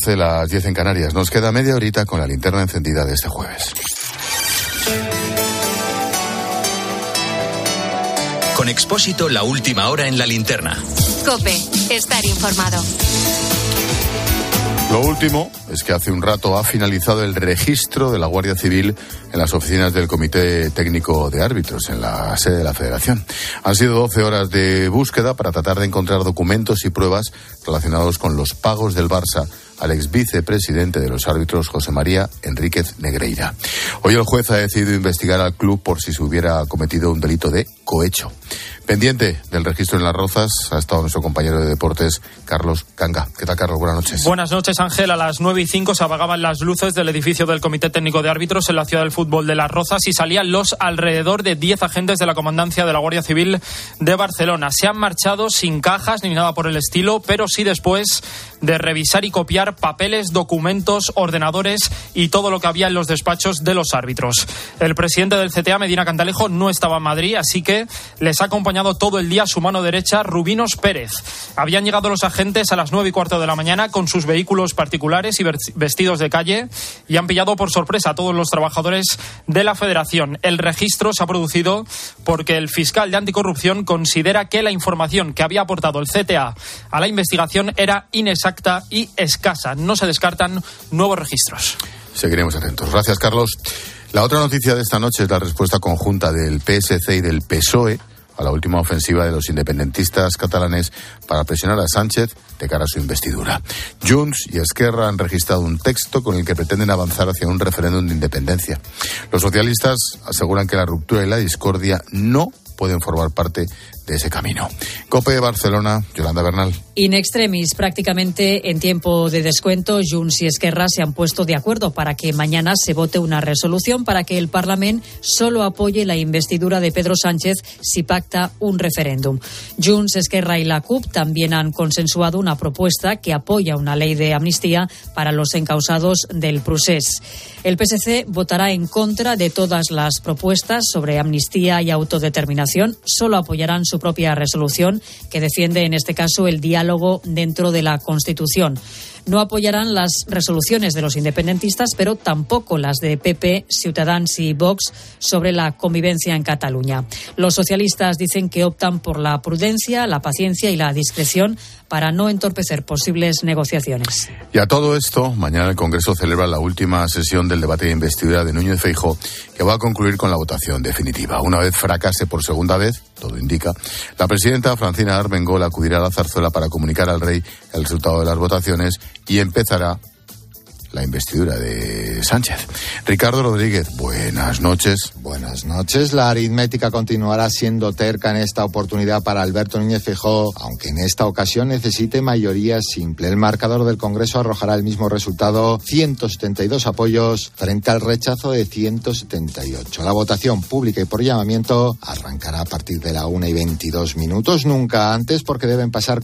11, las 10 en Canarias. Nos queda media horita con la linterna encendida de este jueves. Con Expósito, la última hora en la linterna. COPE, estar informado. Lo último es que hace un rato ha finalizado el registro de la Guardia Civil en las oficinas del Comité Técnico de Árbitros, en la sede de la Federación. Han sido 12 horas de búsqueda para tratar de encontrar documentos y pruebas relacionados con los pagos del Barça al exvicepresidente de los árbitros, José María Enríquez Negreira. Hoy el juez ha decidido investigar al club por si se hubiera cometido un delito de cohecho. Pendiente del registro en Las Rozas ha estado nuestro compañero de deportes, Carlos Canga. ¿Qué tal, Carlos? Buenas noches. Buenas noches, Ángel. A las 9:05 se apagaban las luces del edificio del Comité Técnico de Árbitros en la ciudad del fútbol de Las Rozas y salían los alrededor de 10 agentes de la comandancia de la Guardia Civil de Barcelona. Se han marchado sin cajas ni nada por el estilo, pero sí después de revisar y copiar papeles, documentos, ordenadores y todo lo que había en los despachos de los árbitros. El presidente del CTA, Medina Cantalejo, no estaba en Madrid, así que les ha acompañado todo el día su mano derecha, Rubinos Pérez. Habían llegado los agentes a las 9:15 de la mañana con sus vehículos particulares y vestidos de calle y han pillado por sorpresa a todos los trabajadores de la Federación. El registro se ha producido porque el fiscal de anticorrupción considera que la información que había aportado el CTA a la investigación era inexacta y escasa. No se descartan nuevos registros. Seguiremos atentos. Gracias, Carlos. La otra noticia de esta noche es la respuesta conjunta del PSC y del PSOE a la última ofensiva de los independentistas catalanes para presionar a Sánchez de cara a su investidura. Junts y Esquerra han registrado un texto con el que pretenden avanzar hacia un referéndum de independencia. Los socialistas aseguran que la ruptura y la discordia no pueden formar parte de ese camino. COPE Barcelona, Yolanda Bernal. In extremis, prácticamente en tiempo de descuento, Junts y Esquerra se han puesto de acuerdo para que mañana se vote una resolución para que el Parlamento solo apoye la investidura de Pedro Sánchez si pacta un referéndum. Junts, Esquerra y la CUP también han consensuado una propuesta que apoya una ley de amnistía para los encausados del procés. El PSC votará en contra de todas las propuestas sobre amnistía y autodeterminación. Solo apoyarán su propia resolución, que defiende en este caso el diálogo dentro de la Constitución. No apoyarán las resoluciones de los independentistas, pero tampoco las de PP, Ciutadans y Vox sobre la convivencia en Cataluña. Los socialistas dicen que optan por la prudencia, la paciencia y la discreción para no entorpecer posibles negociaciones. Y a todo esto, mañana el Congreso celebra la última sesión del debate de investidura de Núñez Feijóo, que va a concluir con la votación definitiva. Una vez fracase por segunda vez, todo indica, la presidenta Francina Armengol acudirá a la zarzuela para comunicar al rey el resultado de las votaciones y empezará la investidura de Sánchez. Ricardo Rodríguez, buenas noches. Buenas noches. La aritmética continuará siendo terca en esta oportunidad para Alberto Núñez Feijóo, aunque en esta ocasión necesite mayoría simple. El marcador del Congreso arrojará el mismo resultado, 172 apoyos frente al rechazo de 178. La votación pública y por llamamiento arrancará a partir de la 1:22, nunca antes, porque deben pasar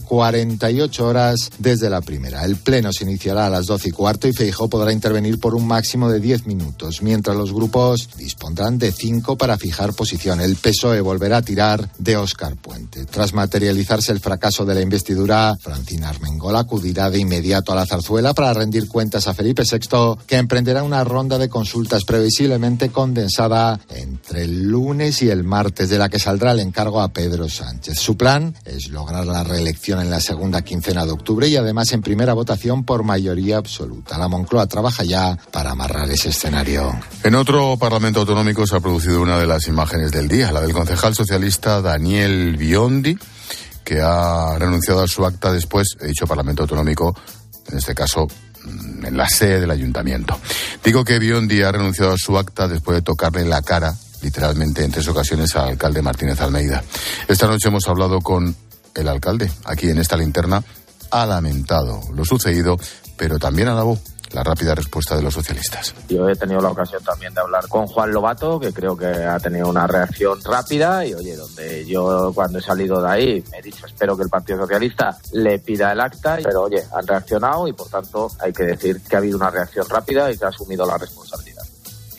48 horas desde la primera. El pleno se iniciará a las 12:15 y Feijóo podrá intervenir por un máximo de 10 minutos, mientras los grupos dispondrán de 5 para fijar posición. El PSOE volverá a tirar de Óscar Puente. Tras materializarse el fracaso de la investidura, Francina Armengol acudirá de inmediato a la zarzuela para rendir cuentas a Felipe VI, que emprenderá una ronda de consultas previsiblemente condensada entre el lunes y el martes, de la que saldrá el encargo a Pedro Sánchez. Su plan es lograr la reelección en la segunda quincena de octubre y además en primera votación por mayoría absoluta. La Moncloa trabaja ya para amarrar ese escenario. En otro Parlamento autonómico se ha producido una de las imágenes del día, la del concejal socialista Daniel Biondi, que ha renunciado a su acta después de dicho Parlamento autonómico, en este caso en la sede del ayuntamiento. Digo que Biondi ha renunciado a su acta después de tocarle la cara, literalmente en 3 ocasiones, al alcalde Martínez Almeida. Esta noche hemos hablado con el alcalde, aquí en esta linterna. Ha lamentado lo sucedido, pero también alabó la rápida respuesta de los socialistas. Yo he tenido la ocasión también de hablar con Juan Lobato, que creo que ha tenido una reacción rápida y, oye, donde yo cuando he salido de ahí me he dicho, espero que el Partido Socialista le pida el acta, pero, oye, han reaccionado y, por tanto, hay que decir que ha habido una reacción rápida y que ha asumido la responsabilidad.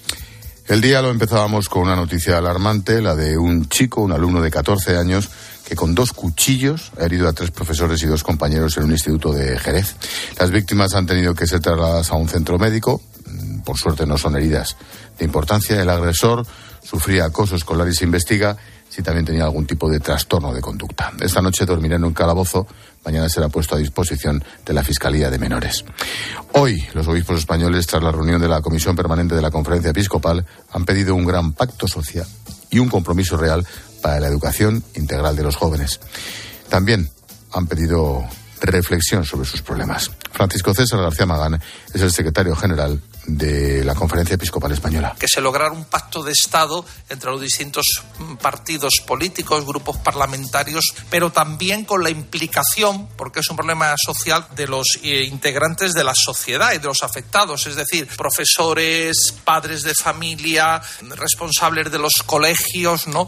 El día lo empezábamos con una noticia alarmante, la de un chico, un alumno de 14 años, que que con 2 cuchillos ha herido a 3 profesores y 2 compañeros en un instituto de Jerez. Las víctimas han tenido que ser trasladadas a un centro médico. Por suerte no son heridas de importancia. El agresor sufría acoso escolar y se investiga si también tenía algún tipo de trastorno de conducta. Esta noche dormirá en un calabozo. Mañana será puesto a disposición de la Fiscalía de Menores. Hoy, los obispos españoles, tras la reunión de la Comisión Permanente de la Conferencia Episcopal, han pedido un gran pacto social y un compromiso real para la educación integral de los jóvenes. También han pedido reflexión sobre sus problemas. Francisco César García Magán es el secretario general de la Conferencia Episcopal Española. Que se lograra un pacto de Estado entre los distintos partidos políticos, grupos parlamentarios, pero también con la implicación, porque es un problema social, de los integrantes de la sociedad y de los afectados, es decir, profesores, padres de familia, responsables de los colegios, ¿no?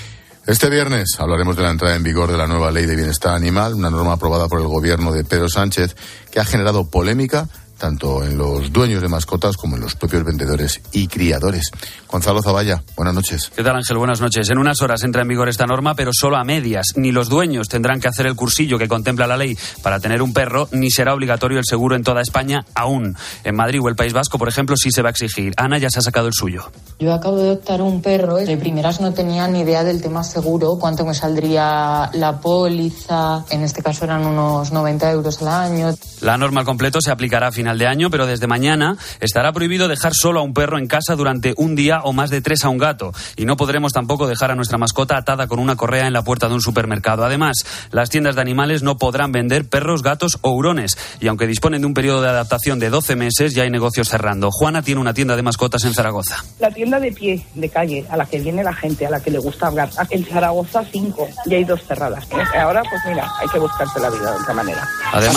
Este viernes hablaremos de la entrada en vigor de la nueva Ley de Bienestar Animal, una norma aprobada por el gobierno de Pedro Sánchez que ha generado polémica tanto en los dueños de mascotas como en los propios vendedores y criadores. Gonzalo Zavalla, buenas noches. ¿Qué tal, Ángel? Buenas noches. En unas horas entra en vigor esta norma, pero solo a medias. Ni los dueños tendrán que hacer el cursillo que contempla la ley para tener un perro, ni será obligatorio el seguro en toda España aún. En Madrid o el País Vasco, por ejemplo, sí se va a exigir. Ana ya se ha sacado el suyo. Yo acabo de adoptar un perro. De primeras no tenía ni idea del tema seguro, cuánto me saldría la póliza. En este caso eran unos 90 euros al año. La norma al completo se aplicará a final de año, pero desde mañana estará prohibido dejar solo a un perro en casa durante un día o más de 3 a un gato. Y no podremos tampoco dejar a nuestra mascota atada con una correa en la puerta de un supermercado. Además, las tiendas de animales no podrán vender perros, gatos o hurones. Y aunque disponen de un periodo de adaptación de 12 meses, ya hay negocios cerrando. Juana tiene una tienda de mascotas en Zaragoza. La tienda de pie, de calle, a la que viene la gente, a la que le gusta hablar. En Zaragoza 5 y hay 2 cerradas. Ahora, pues mira, hay que buscarse la vida de otra manera.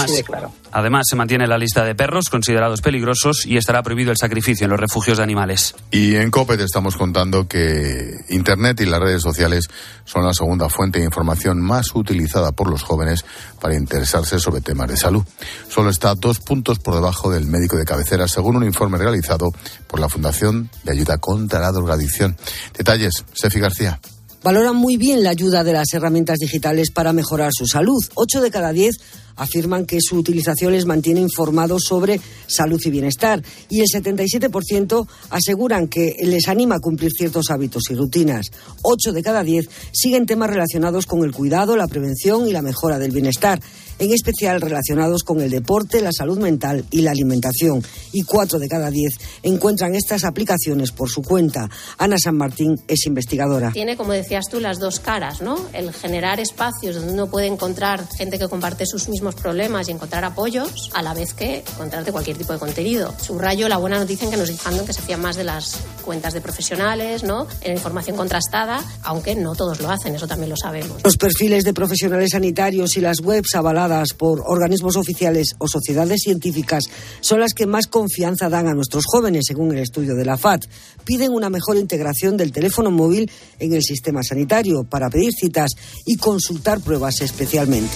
Además, se mantiene la lista de perros considerados peligrosos y estará prohibido el sacrificio en los refugios de animales. Y en COPE te estamos contando que Internet y las redes sociales son la segunda fuente de información más utilizada por los jóvenes para interesarse sobre temas de salud. Solo está 2 puntos por debajo del médico de cabecera, según un informe realizado por la Fundación de Ayuda contra la Drogadicción. Detalles, Sefi García. Valoran muy bien la ayuda de las herramientas digitales para mejorar su salud. 8 de cada 10 afirman que su utilización les mantiene informados sobre salud y bienestar. Y el 77% aseguran que les anima a cumplir ciertos hábitos y rutinas. 8 de cada 10 siguen temas relacionados con el cuidado, la prevención y la mejora del bienestar, en especial relacionados con el deporte, la salud mental y la alimentación. Y 4 de cada 10 encuentran estas aplicaciones por su cuenta. Ana San Martín es investigadora. Tiene, como decías tú, las 2 caras, ¿no? El generar espacios donde uno puede encontrar gente que comparte sus mismos problemas y encontrar apoyos, a la vez que encontrarte cualquier tipo de contenido. Subrayo la buena noticia en que nos dicen que se fían más de las cuentas de profesionales, ¿no? En información contrastada, aunque no todos lo hacen, eso también lo sabemos. Los perfiles de profesionales sanitarios y las webs avaladas por organismos oficiales o sociedades científicas son las que más confianza dan a nuestros jóvenes, según el estudio de la FAD. Piden una mejor integración del teléfono móvil en el sistema sanitario para pedir citas y consultar pruebas especialmente.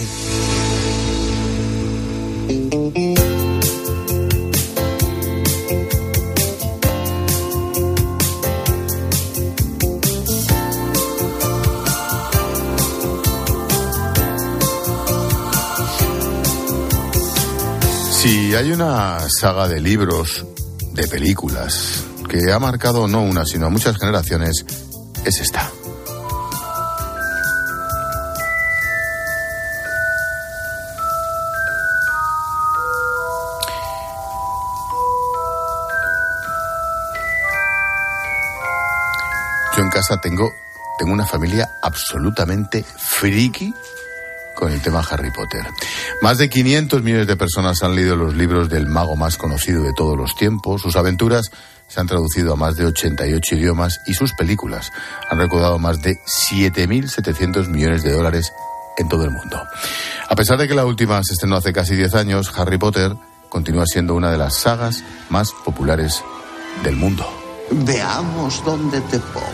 Si hay una saga de libros, de películas, que ha marcado no una, sino a muchas generaciones, es esta. Yo en casa tengo una familia absolutamente friki con el tema Harry Potter. Más de 500 millones de personas han leído los libros del mago más conocido de todos los tiempos. Sus aventuras se han traducido a más de 88 idiomas y sus películas han recaudado más de 7.700 millones de dólares en todo el mundo. A pesar de que la última se estrenó hace casi 10 años, Harry Potter continúa siendo una de las sagas más populares del mundo. Veamos dónde te pongo.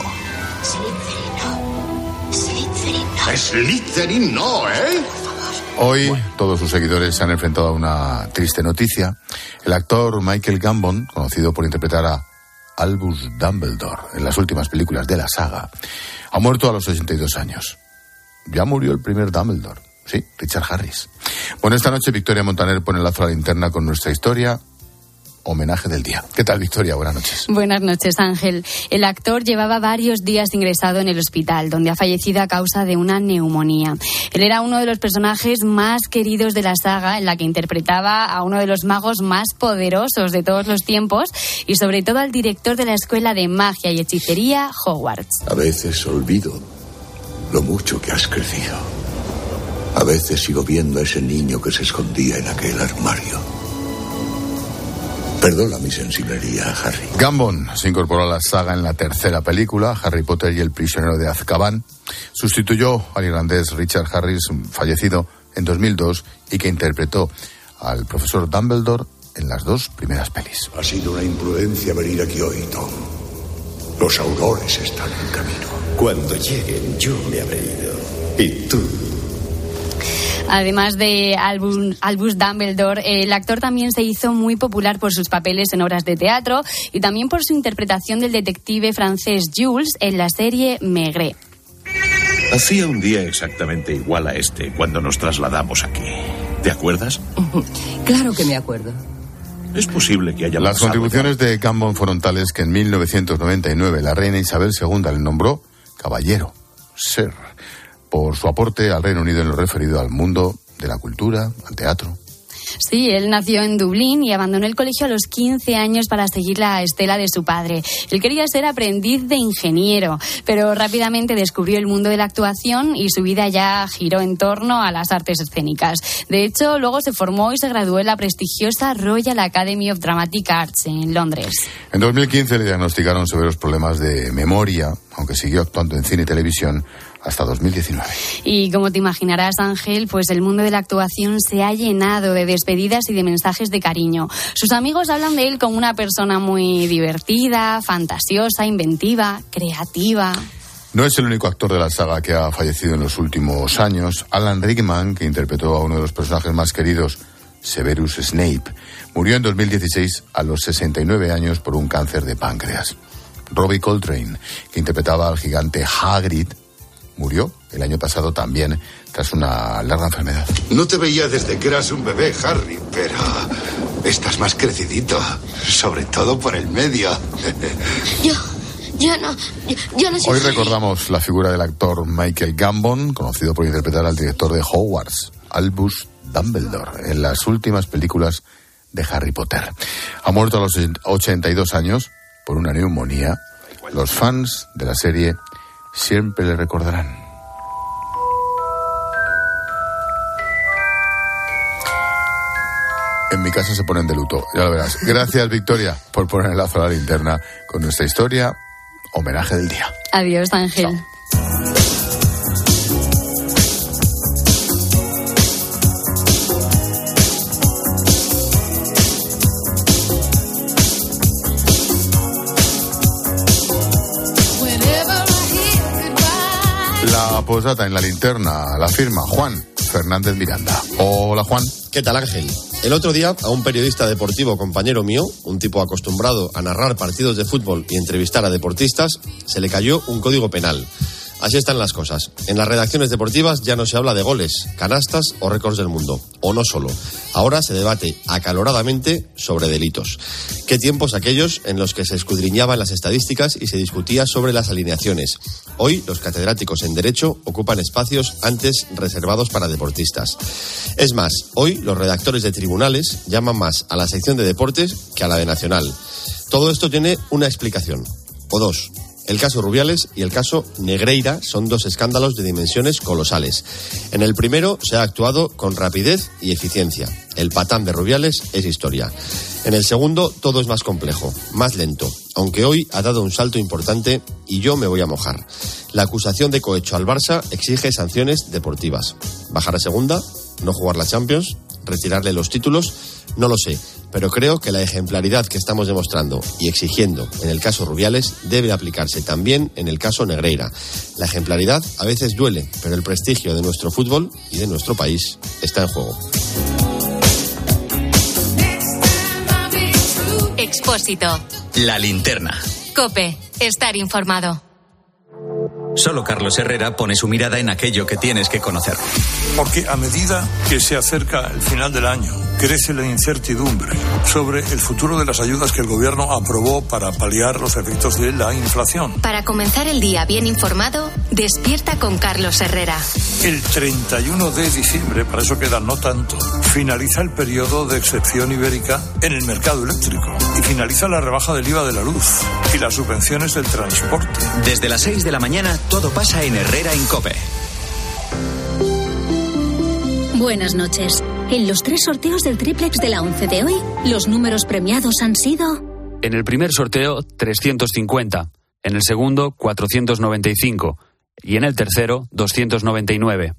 Slytherin no, ¿eh? Hoy todos sus seguidores se han enfrentado a una triste noticia. El actor Michael Gambon, conocido por interpretar a Albus Dumbledore en las últimas películas de la saga, ha muerto a los 82 años. ya murió el primer Dumbledore. Sí, Richard Harris. Bueno, esta noche Victoria Montaner pone el lazo a la linterna con nuestra historia. Homenaje del día. ¿Qué tal, Victoria? Buenas noches. Buenas noches, Ángel. El actor llevaba varios días ingresado en el hospital, donde ha fallecido a causa de una neumonía. Él era uno de los personajes más queridos de la saga, en la que interpretaba a uno de los magos más poderosos de todos los tiempos y sobre todo al director de la escuela de magia y hechicería, Hogwarts. A veces olvido lo mucho que has crecido. A veces sigo viendo a ese niño que se escondía en aquel armario. Perdona mi sensiblería, Harry. Gambon se incorporó a la saga en la tercera película, Harry Potter y el prisionero de Azkaban. Sustituyó al irlandés Richard Harris, fallecido en 2002, y que interpretó al profesor Dumbledore en las dos primeras pelis. Ha sido una imprudencia venir aquí hoy, Tom. Los aurores están en camino. Cuando lleguen, yo me habré ido. ¿Y tú? Además de Albus Dumbledore, el actor también se hizo muy popular por sus papeles en obras de teatro y también por su interpretación del detective francés Jules en la serie Maigret. Hacía un día exactamente igual a este cuando nos trasladamos aquí. ¿Te acuerdas? Claro que me acuerdo. Es posible que haya... Las contribuciones de Gambon fueron tales que en 1999 la reina Isabel II le nombró caballero, Sir, por su aporte al Reino Unido en lo referido al mundo de la cultura, al teatro. Sí, él nació en Dublín y abandonó el colegio a los 15 años para seguir la estela de su padre. Él quería ser aprendiz de ingeniero, pero rápidamente descubrió el mundo de la actuación y su vida ya giró en torno a las artes escénicas. De hecho, luego se formó y se graduó en la prestigiosa Royal Academy of Dramatic Arts en Londres. En 2015 le diagnosticaron severos problemas de memoria, aunque siguió actuando en cine y televisión hasta 2019. Y como te imaginarás, Ángel, pues el mundo de la actuación se ha llenado de despedidas y de mensajes de cariño. Sus amigos hablan de él como una persona muy divertida, fantasiosa, inventiva, creativa. No es el único actor de la saga que ha fallecido en los últimos años. Alan Rickman, que interpretó a uno de los personajes más queridos, Severus Snape, murió en 2016 a los 69 años por un cáncer de páncreas. Robbie Coltrane, que interpretaba al gigante Hagrid, murió el año pasado también tras una larga enfermedad. No te veía desde que eras un bebé, Harry, pero estás más crecidito, sobre todo por el medio. Yo no soy... Hoy recordamos la figura del actor Michael Gambon, conocido por interpretar al director de Hogwarts, Albus Dumbledore, en las últimas películas de Harry Potter. Ha muerto a los 82 años por una neumonía. Los fans de la serie siempre le recordarán. En mi casa se ponen de luto, ya lo verás. Gracias, Victoria, por poner el lazo a la linterna con nuestra historia. Homenaje del día. Adiós, Ángel. Chao. La posdata en la linterna la firma Juan Fernández Miranda. Hola, Juan. ¿Qué tal, Ángel? El otro día, a un periodista deportivo compañero mío, un tipo acostumbrado a narrar partidos de fútbol y entrevistar a deportistas, se le cayó un código penal. Así están las cosas. En las redacciones deportivas ya no se habla de goles, canastas o récords del mundo. O no solo. Ahora se debate acaloradamente sobre delitos. Qué tiempos aquellos en los que se escudriñaban las estadísticas y se discutía sobre las alineaciones. Hoy los catedráticos en Derecho ocupan espacios antes reservados para deportistas. Es más, hoy los redactores de tribunales llaman más a la sección de deportes que a la de Nacional. Todo esto tiene una explicación, o dos. El caso Rubiales y el caso Negreira son dos escándalos de dimensiones colosales. En el primero se ha actuado con rapidez y eficiencia. El patán de Rubiales es historia. En el segundo todo es más complejo, más lento, aunque hoy ha dado un salto importante y yo me voy a mojar. La acusación de cohecho al Barça exige sanciones deportivas. ¿Bajar a segunda? ¿No jugar la Champions? ¿Retirarle los títulos? No lo sé, pero creo que la ejemplaridad que estamos demostrando y exigiendo en el caso Rubiales debe aplicarse también en el caso Negreira. La ejemplaridad a veces duele, pero el prestigio de nuestro fútbol y de nuestro país está en juego. Expósito. La linterna. COPE. Estar informado. Solo Carlos Herrera pone su mirada en aquello que tienes que conocer. Porque a medida que se acerca el final del año, crece la incertidumbre sobre el futuro de las ayudas que el gobierno aprobó para paliar los efectos de la inflación. Para comenzar el día bien informado, despierta con Carlos Herrera. El 31 de diciembre, para eso queda no tanto, finaliza el periodo de excepción ibérica en el mercado eléctrico y finaliza la rebaja del IVA de la luz y las subvenciones del transporte. Desde las 6 de la mañana, todo pasa en Herrera en COPE. Buenas noches. En los 3 sorteos del triplex de la 11 de hoy, los números premiados han sido... En el primer sorteo, 350. En el segundo, 495. Y en el tercero, 299.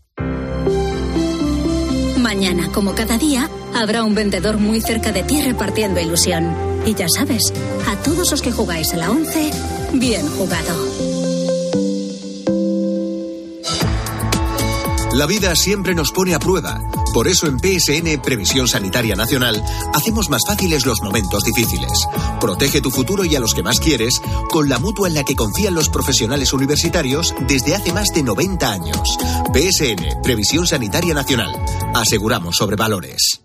Mañana, como cada día, habrá un vendedor muy cerca de ti repartiendo ilusión. Y ya sabes, a todos los que jugáis a la 11, bien jugado. La vida siempre nos pone a prueba. Por eso en PSN, Previsión Sanitaria Nacional, hacemos más fáciles los momentos difíciles. Protege tu futuro y a los que más quieres con la mutua en la que confían los profesionales universitarios desde hace más de 90 años. PSN, Previsión Sanitaria Nacional. Aseguramos sobre valores.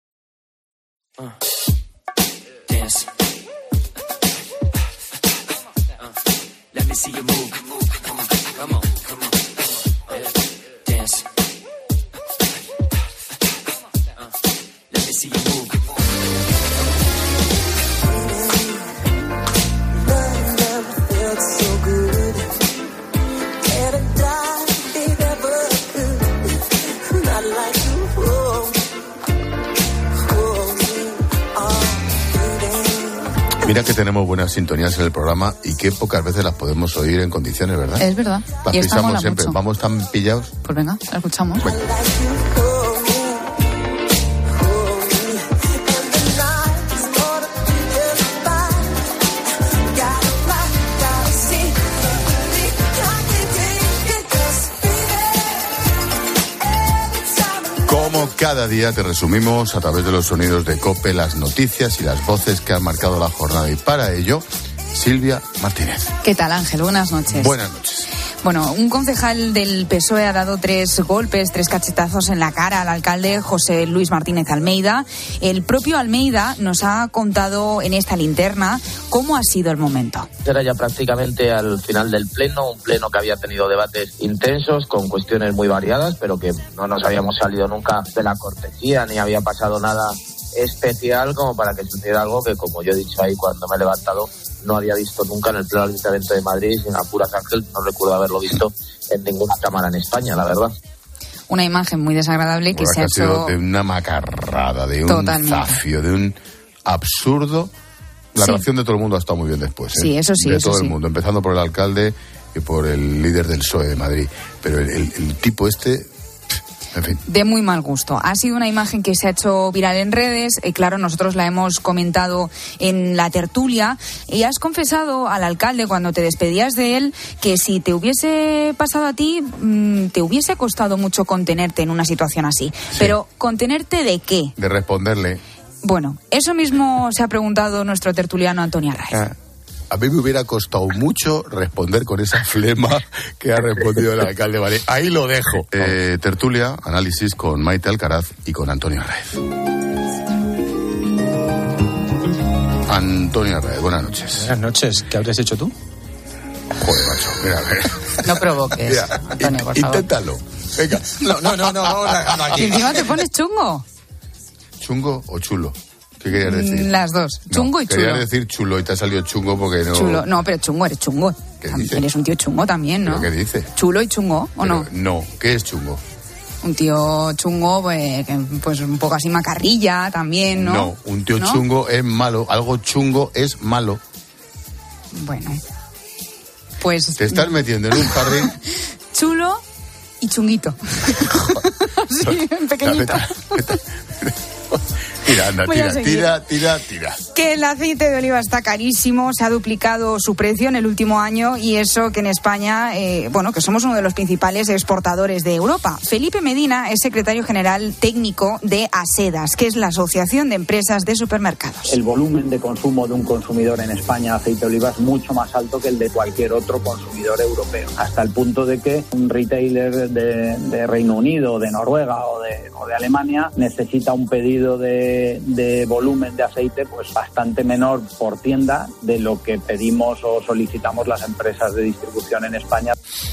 Mira que tenemos buenas sintonías en el programa y que pocas veces las podemos oír en condiciones, ¿verdad? Es verdad. Las y pisamos siempre. Mucho. Vamos tan pillados. Pues venga, la escuchamos. Bueno. Como cada día te resumimos a través de los sonidos de COPE las noticias y las voces que han marcado la jornada. Y para ello, Silvia Martínez. ¿Qué tal, Ángel? Buenas noches. Buenas noches. Bueno, un concejal del PSOE ha dado 3 golpes, 3 cachetazos en la cara al alcalde José Luis Martínez Almeida. El propio Almeida nos ha contado en esta linterna cómo ha sido el momento. Era ya prácticamente al final del pleno, un pleno que había tenido debates intensos con cuestiones muy variadas, pero que no nos habíamos salido nunca de la cortesía ni había pasado nada especial como para que sucediera algo que, como yo he dicho ahí cuando me he levantado, no había visto nunca en el Pleno del Ayuntamiento de Madrid, sin apuras, Ángel, no recuerdo haberlo visto en ninguna cámara en España, la verdad. Una imagen muy desagradable que se ha hecho... sido de una macarrada, de un zafio, de un absurdo. La reacción de todo el mundo ha estado muy bien después. Sí, eso sí. De eso todo sí. el mundo, empezando por el alcalde y por el líder del PSOE de Madrid. Pero el tipo este... En fin. De muy mal gusto. Ha sido una imagen que se ha hecho viral en redes. Claro, nosotros la hemos comentado en la tertulia. Y has confesado al alcalde cuando te despedías de él que si te hubiese pasado a ti, te hubiese costado mucho contenerte en una situación así. Sí. Pero, ¿contenerte de qué? De responderle. Bueno, eso mismo se ha preguntado nuestro tertuliano Antonio Arraiz. A mí me hubiera costado mucho responder con esa flema que ha respondido el alcalde. Vale, ahí lo dejo. Tertulia, análisis con Maite Alcaraz y con Antonio Arraiz. Antonio Arraiz, buenas noches. Buenas noches. ¿Qué habrías hecho tú? Joder, macho, mira, a ver. No provoques, mira, Antonio, por favor. Inténtalo. Venga. No, vamos a dejarlo aquí. ¿Y encima te pones chungo? ¿Chungo o chulo? ¿Qué querías decir? Las dos, chungo y chulo. Quería decir chulo y te ha salido chungo porque no... Chulo, no, pero chungo, eres chungo. ¿Qué dices? Eres un tío chungo también, ¿no? ¿Pero qué dices? Chulo y chungo, ¿o no? No, ¿qué es chungo? Un tío chungo, pues un poco así macarrilla también, ¿no? No, un tío chungo es malo, algo chungo es malo. Bueno, pues... Te estás metiendo en un jardín... Chulo y chunguito. Sí, pequeñito. Mira, Tira, anda, tira. Que el aceite de oliva está carísimo, se ha duplicado su precio en el último año y eso que en España, que somos uno de los principales exportadores de Europa. Felipe Medina es secretario general técnico de ASEDAS, que es la Asociación de Empresas de Supermercados. El volumen de consumo de un consumidor en España de aceite de oliva es mucho más alto que el de cualquier otro consumidor europeo, hasta el punto de que un retailer de Reino Unido, de Noruega o de Alemania necesita un pedido de volumen de aceite pues bastante menor por tienda de lo que pedimos o solicitamos las empresas de distribución en España.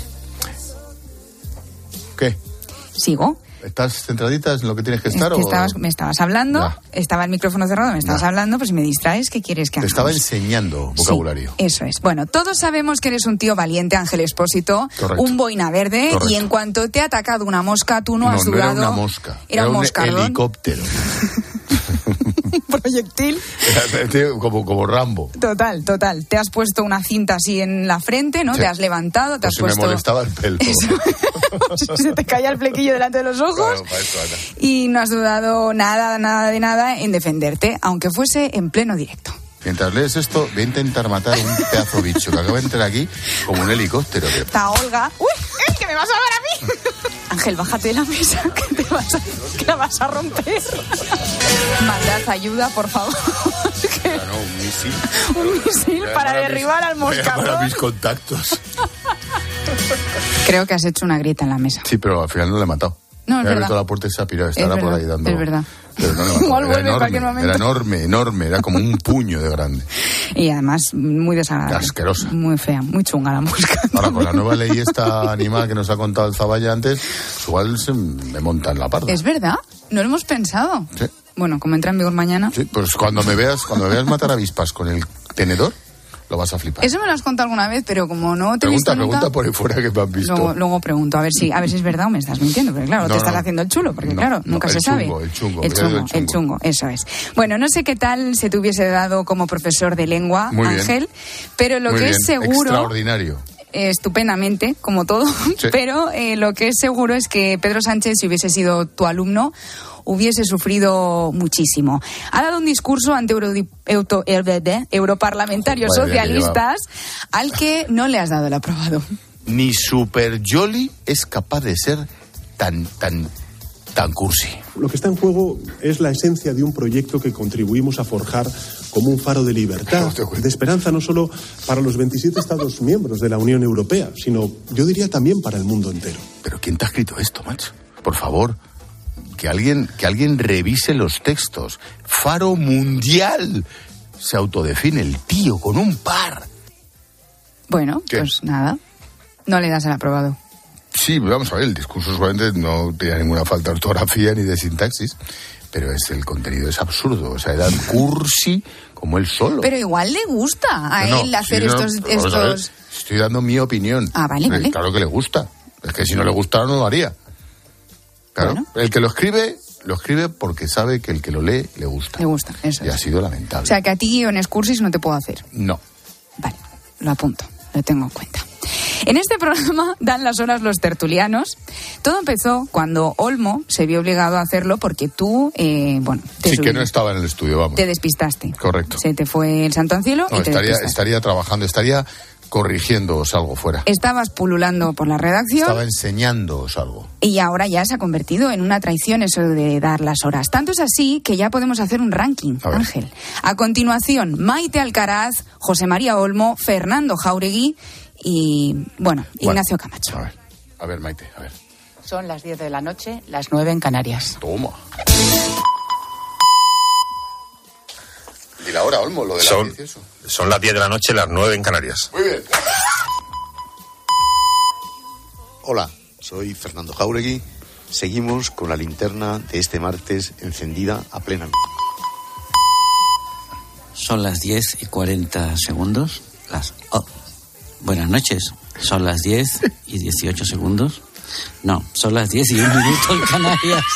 ¿Qué? ¿Sigo? ¿Estás centradita en lo que tienes que estar? Me estabas hablando, estaba el micrófono cerrado, me estabas hablando, pues si me distraes, ¿qué quieres que hagamos? Te estaba enseñando vocabulario. Sí, eso es. Bueno, todos sabemos que eres un tío valiente, Ángel Expósito. Correcto. Un boina verde. Correcto. Y en cuanto te ha atacado una mosca, tú no has dudado. No era una mosca. Era un helicóptero. Proyectil. Como Rambo. Total. Te has puesto una cinta así en la frente, ¿no? Sí. Te has levantado, te has puesto... me molestaba el pelo. Se te caía el flequillo delante de los ojos. Claro, para eso, Ana. Y no has dudado nada en defenderte, aunque fuese en pleno directo. Mientras lees esto, voy a intentar matar un pedazo bicho que acaba de entrar aquí como un helicóptero. Está Olga. ¡Uy! ¡Que me vas a dar a mí! Ángel, bájate de la mesa, que la vas a romper. Mandad ayuda, por favor. Un misil para derribar al moscardón. Para mis contactos. Creo que has hecho una grieta en la mesa. Sí, pero al final no le he matado. No, es verdad. He abierto la puerta y se ha pirado. Estará por ahí dando... Es verdad. Pero no igual vuelve en cualquier momento. Era enorme. Era como un puño de grande. Y además muy desagradable. Asquerosa. Muy fea, muy chunga la mosca. Ahora, con la nueva ley esta animal que nos ha contado el Zaballa antes, igual se me monta en la parda. ¿Es verdad? No lo hemos pensado. Sí. Bueno, como entra en vigor mañana. Sí, pues cuando me veas matar avispas con el tenedor, lo vas a flipar. Eso me lo has contado alguna vez, pero como no te he visto nunca... Pregunta por ahí fuera que me han visto. Luego pregunto, a ver si es verdad o me estás mintiendo, porque claro, te estás haciendo el chulo, porque nunca se sabe. El chungo, eso es. Bueno, no sé qué tal se te hubiese dado como profesor de lengua, muy Ángel, pero lo que es seguro... Extraordinario. Estupendamente, como todo, sí. Pero lo que es seguro es que Pedro Sánchez, si hubiese sido tu alumno, hubiese sufrido muchísimo. Ha dado un discurso ante europarlamentarios socialistas al que no le has dado el aprobado. Ni Super Jolly es capaz de ser tan cursi. Lo que está en juego es la esencia de un proyecto que contribuimos a forjar como un faro de libertad, de esperanza no solo para los 27 Estados miembros de la Unión Europea, sino, yo diría, también para el mundo entero. ¿Pero quién te ha escrito esto, macho? Por favor, que alguien revise los textos. Faro mundial. Se autodefine el tío con un par. Bueno, ¿qué? Pues nada, no le das el aprobado. Sí, vamos a ver, el discurso seguramente no tenía ninguna falta de ortografía ni de sintaxis, pero el contenido es absurdo, o sea, era cursi como él solo. Pero igual le gusta a él hacer estos... Estoy dando mi opinión. Ah, vale. Claro que le gusta, es que si no le gustara no lo haría. Claro, bueno. El que lo escribe porque sabe que el que lo lee le gusta. Le gusta, eso y ha sido lamentable. O sea, que a ti guiones cursis no te puedo hacer. No. Vale, lo apunto, lo tengo en cuenta. En este programa dan las horas los tertulianos. Todo empezó cuando Olmo se vio obligado a hacerlo porque tú, que no estaba en el estudio, vamos. Te despistaste. Correcto. Se te fue el santo al cielo y te despistaste. Estaría trabajando, estaría corrigiéndoos algo fuera. Estabas pululando por la redacción. Estaba enseñándoos algo. Y ahora ya se ha convertido en una traición eso de dar las horas. Tanto es así que ya podemos hacer un ranking, Ángel. A continuación, Maite Alcaraz, José María Olmo, Fernando Jáuregui y, Ignacio Camacho. A ver, Maite, a ver. Son las 10 de la noche, las 9 en Canarias. Toma. ¿Y la hora, Olmo? Lo de son las 10 de la noche, las 9 en Canarias. Muy bien. Hola, soy Fernando Jáuregui. Seguimos con la linterna de este martes encendida a plena. Son las 10 y 40 segundos. Buenas noches. Son las 10 y 18 segundos. No, son las 10 y 1 minuto en Canarias.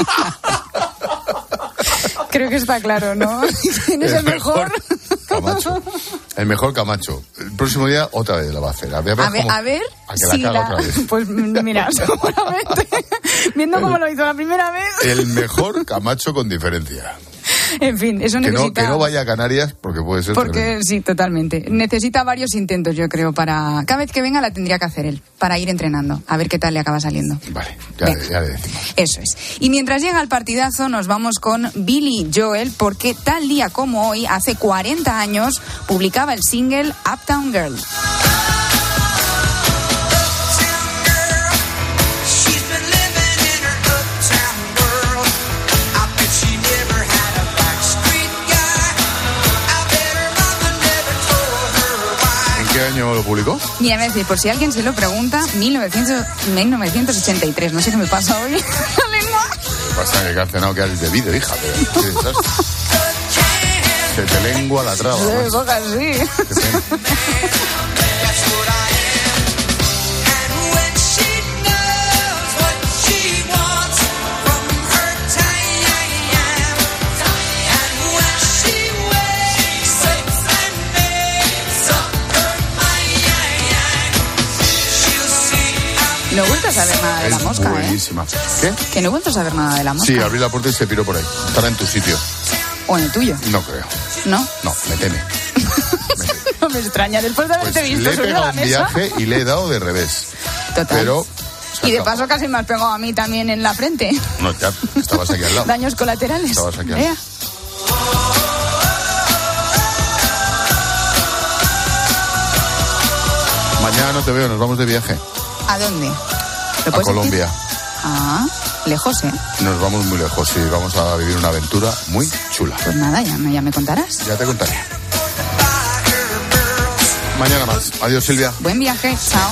Creo que está claro, ¿no? ¿Quién es el mejor? Camacho. El mejor Camacho. El próximo día otra vez la va a hacer. A ver si la caga otra vez. Pues mira, seguramente, viendo cómo lo hizo la primera vez. El mejor Camacho con diferencia. En fin, eso necesita... Que no vaya a Canarias porque puede ser... Porque tremendo. sí, totalmente. Necesita varios intentos, yo creo, para... Cada vez que venga la tendría que hacer él, para ir entrenando, a ver qué tal le acaba saliendo. Vale, ya le decimos. Eso es. Y mientras llega el partidazo, nos vamos con Billy Joel, porque tal día como hoy, hace 40 años, publicaba el single Uptown Girl. ¿Qué año lo publicó? Mira, me decir, por si alguien se lo pregunta, 1983. No sé qué me pasa hoy. La lengua. Lo que pasa es que has cenado que has bebido, hija. Pero, se te lengua la traba. Sí, boca, sí. No he vuelto a saber nada de la mosca, buenísima. ¿Qué? Que no he vuelto a saber nada de la mosca. Sí, abrí la puerta y se piró por ahí. Estará en tu sitio. ¿O en el tuyo? No creo. ¿No? No, me teme. No me extraña, después de haberte visto le he subir a pegado la un mesa. viaje y le he dado de revés. Total. Pero... Y de paso casi me has pegado a mí también en la frente. No, ya, estabas aquí al lado. Daños colaterales. Estabas aquí al lado. Mañana no te veo, nos vamos de viaje. ¿A dónde? A Colombia. Ah, lejos, ¿eh? Nos vamos muy lejos y vamos a vivir una aventura muy chula. Pues nada, ya me contarás. Ya te contaré. Mañana más. Adiós, Silvia. Buen viaje, chao.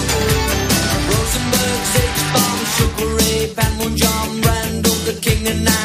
Rosenberg, Ziggs, Bomb, Sugar Ray, Panmunjom, Randall, the King and